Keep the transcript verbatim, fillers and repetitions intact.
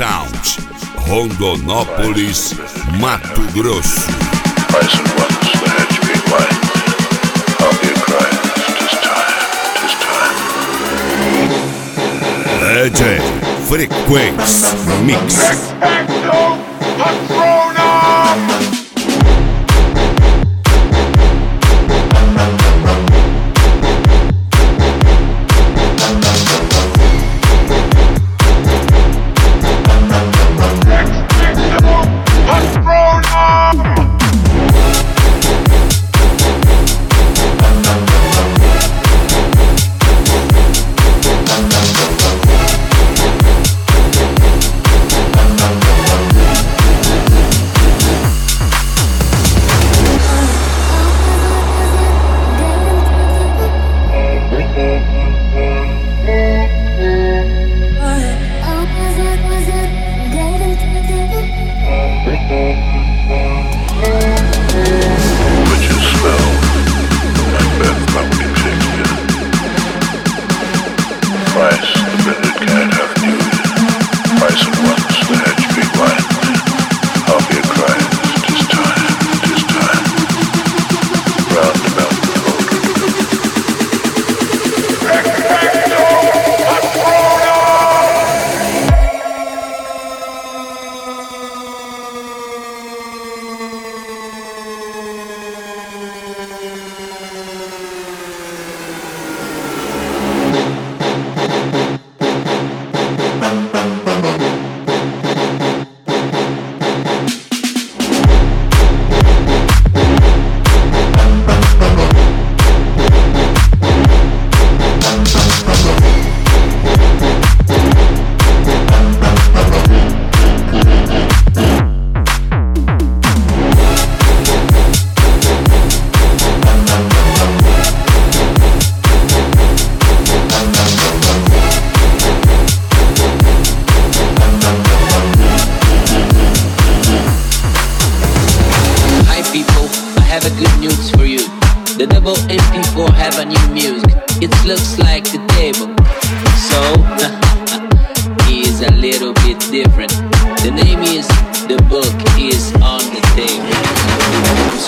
Sound, Rondonópolis, Mato Grosso. Rise and once the hedge being wide, I'll be a crying, tis time, tis time. D J Frequência Mix. Expecto Patronum! Looks like